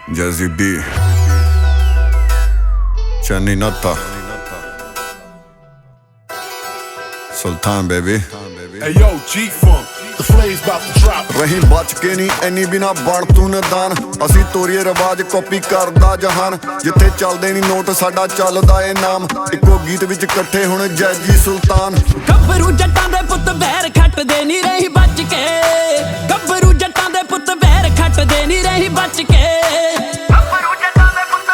Jazzy B, Chani Natta, Sultan baby. Hey yo, G-Funk, the flame's about to drop. रही बच के नहीं any बिना बण तू नदान असी तोरीए रिवाज कॉपी करदा जहान जिथे चलदे नहीं नोट साडा चलदा ए नाम इको गीत विच इकट्ठे हुण जैजी सुल्तान ਗੱਭਰੂ ਜੱਟਾਂ ਦੇ ਪੁੱਤ ਵੈਰ ਖੱਟਦੇ ਨਹੀਂ ਰਹੀ ਬਚ ਕੇ ਗੱਭਰੂ ਜੱਟਾਂ ਦੇ ਪੁੱਤ ਵੈਰ ਖੱਟਦੇ ਨਹੀਂ ਰਹੀ ਬਚ ਕੇ ਗੱਭਰੂ ਜੱਟਾਂ ਦੇ ਪੁੱਤ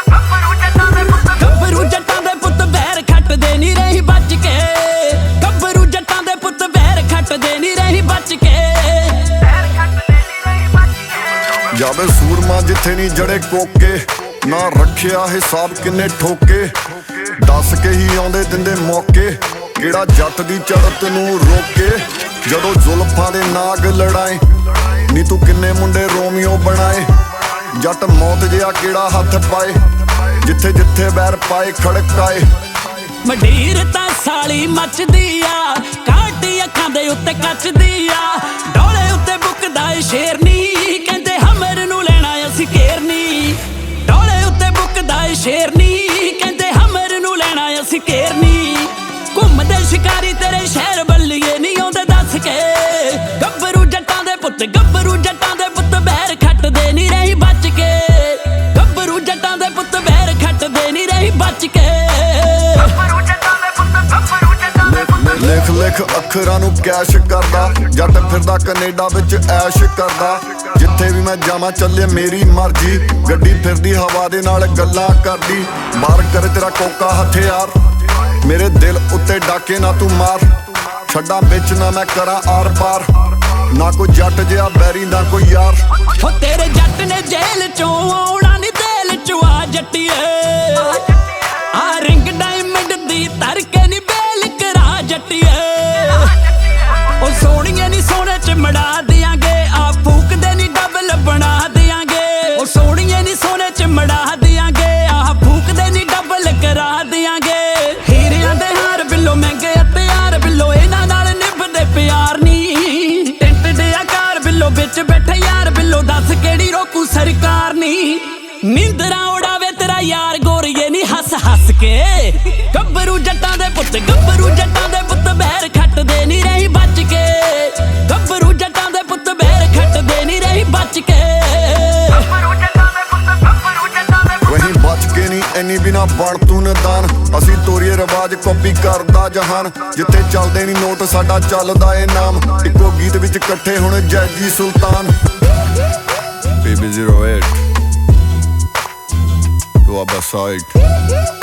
ਵੈਰ ਖੱਟਦੇ ਨਹੀਂ ਰਹੀ ਬਚ ਕੇ ਗੱਭਰੂ ਜੱਟਾਂ ਦੇ ਪੁੱਤ ਵੈਰ ਖੱਟਦੇ ਨਹੀਂ ਰਹੀ ਬਚ ਕੇ ਜਾਵੇ ਸੂਰਮਾ ਜਿੱਥੇ ਨਹੀਂ ਜੜੇ ਕੋਕੇ ਨਾ ਰੱਖਿਆ ਹਿਸਾਬ ਕਿੰਨੇ ਠੋਕੇ ਦੱਸ ਕੇ ਹੀ ਆਉਂਦੇ ਦਿੰਦੇ ਮੌਕੇ ਕਿਹੜਾ ਜੱਟ ਦੀ ਚੜਤ ਨੂੰ ਰੋਕੇ ਜਦੋਂ ਜ਼ੁਲਫਾਂ ਦੇ ਨਾਗ ਲੜਾਏ ਨੀ ਤੂੰ ਕਿੰਨੇ ਮੁੰਡੇ ਰੋਮੀਓ ਬਣਾਏ ਜੱਟ ਮੌਤ ਜਿਹਾ ਕਿਹੜਾ ਹੱਥ ਪਾਏ ਜਿੱਥੇ ਜਿੱਥੇ ਬੈਰ ਪਾਏ ਖੜਕਾਏ ਮਡੀਰ ਤਾਂ ਸਾਲੀ ਮੱਚਦੀ ਆ ਕਾਟੀ ਅੱਖਾਂ ਦੇ ਉੱਤੇ ਕੱਚਦੀ ਆ ਡੋਲੇ ਉੱਤੇ ਬੁੱਕਦਾ ਏ ਸ਼ੇਰਨੀ ਕਹਿੰਦੇ ਹਮਰ ਨੂੰ ਲੈਣਾ ਅਸੀਂ ਘੇਰਨੀ ਡੋਲੇ ਉੱਤੇ ਬੁੱਕਦਾ ਏ ਸ਼ੇਰਨੀ ਕਹਿੰਦੇ ਹਮਰ ਨੂੰ ਲੈਣਾ ਅਸੀਂ ਘੇਰਨੀ ਘੁੰਮਦੇ ਸ਼ਿਕਾਰੀ ਤੇਰੇ ਸ਼ਹਿਰ ਬੱਲੀਏ ਨਹੀਂ ਆਉਂਦੇ ਦੱਸ ਕੇ ਗੱਭਰੂ ਜੱਟਾਂ ਦੇ ਪੁੱਤ ਬਹਿਰ ਖੱਟਦੇ ਨਹੀਂ ਰਹੀ ਬਚ ਕੇ ਗੱਭਰੂ ਜੱਟਾਂ ਦੇ ਪੁੱਤ ਬਹਿਰ ਖੱਟਦੇ ਨਹੀਂ ਰਹੀ ਬਚ ਕੇ ਲਿਖ ਲਿਖ ਅੱਖਰਾਂ ਨੂੰ ਕੈਸ਼ ਕਰਦਾ ਜੱਟ ਫਿਰਦਾ ਕੈਨੇਡਾ ਵਿੱਚ ਐਸ਼ ਕਰਦਾ ਜਿੱਥੇ ਵੀ ਮੈਂ ਜਾਵਾਂ ਚੱਲੇ ਮੇਰੀ ਮਰਜ਼ੀ ਗੱਡੀ ਫਿਰਦੀ ਹਵਾ ਦੇ ਨਾਲ ਗੱਲਾਂ ਕਰਦੀ ਮਾਰ ਕਰ ਤੇਰਾ ਕੋਕਾ ਹਥਿਆਰ ਮੇਰੇ ਦਿਲ ਉੱਤੇ ਡਾਕੇ ਨਾ ਤੂੰ ਮਾਰ ਛੱਡਾਂ ਵਿੱਚ ਨਾ ਮੈਂ ਕਰਾਂ ਆਰ ਪਾਰ ਨਾ ਕੋਈ ਜੱਟ ਜਿਹਾ ਬੈਰੀ ਨਾ ਕੋਈ ਯਾਰ ਹੋ ਤੇਰੇ ਜੱਟ ਨੇ ਜੇਲ੍ਹ ਚੋਂ ਆਉਣਾ ਨੀ ਦਿਲ ਚੋਂ ਆ ਜੱਟੀਏ ਆ ਰਿੰਗ ਡਾਇਮੰਡ ਦੀ ਧਰ ਕੇ ਨੀ ਬੇਲ ਕਰਾ ਜੱਟੀਏ ਉਹ ਸੋਹਣੀਏ ਨੀ ਸੋਹਣੇ ਚ ਮੜਾ ਦਿਆਂਗੇ ਆ ਫੂਕਦੇ ਨੀ ਡਬਲ ਬਣਾ ਦਿਆਂਗੇ ਉਹ ਸੋਹਣੀਏ ਨੀ ਸੋਹਣੇ ਚ ਮੜਾ ਦਿਆਂਗੇ ਆ ਫੂਕਦੇ ਨੀ ਡਬਲ ਕਰਾ ਦਿਆਂਗੇ ਹੀਰਿਆਂ ਦੇ ਹਾਰ ਬਿੱਲੋ ਮਹਿੰਗੇ ਹਥਿਆਰ ਬਿੱਲੋ ਇਹਨਾਂ ਨਾਲ ਨਿਭਦੇ ਪਿਆਰ ਨੀ ਟਿੰਟ ਦੇ ਆਕਾਰ ਬਿੱਲੋ ਵਿੱਚ ਬੈਠੇ ਯਾਰ ਬਿੱਲੋ ਦੱਸ ਕਿਹੜੀ ਰੋਕੂ ਸਰਕਾਰ ਨੀ ਨੀਂਦਰਾਂ ਉਡਾਵੇ ਤੇਰਾ ਯਾਰ ਗੋਰੀਏ ਨੀ ਹੱਸ ਹੱਸ ਕੇ ਗੱਭਰੂ ਜੱਟਾਂ ਦੇ ਪੁੱਤ ਬਹਿਰ ਖੱਟਦੇ ਨਹੀਂ ਰਹੀ ਬਚ ਕੇ ਗੱਭਰੂ ਜੱਟਾਂ ਦੇ ਪੁੱਤ ਬਹਿਰ ਖੱਟਦੇ ਨਹੀਂ ਰਹੀ ਬਚ ਕੇ ਵਹੀਂ ਬਚ ਕੇ ਨਹੀਂ ਐਨੀ ਬਿਨਾ ਬਣ ਤੂੰ ਨਦਾਨ ਅਸੀਂ ਤੋਰੀਏ ਰਿਵਾਜ ਕਾਪੀ ਕਰਦਾ ਜਹਾਨ ਜਿੱਥੇ ਚੱਲਦੇ ਨਹੀਂ ਨੋਟ ਸਾਡਾ ਚੱਲਦਾ ਏ ਨਾਮ ਇੱਕੋ ਗੀਤ ਵਿੱਚ ਇਕੱਠੇ ਹੁਣ ਜੈਜੀ ਸੁਲਤਾਨ BB08 to Abba side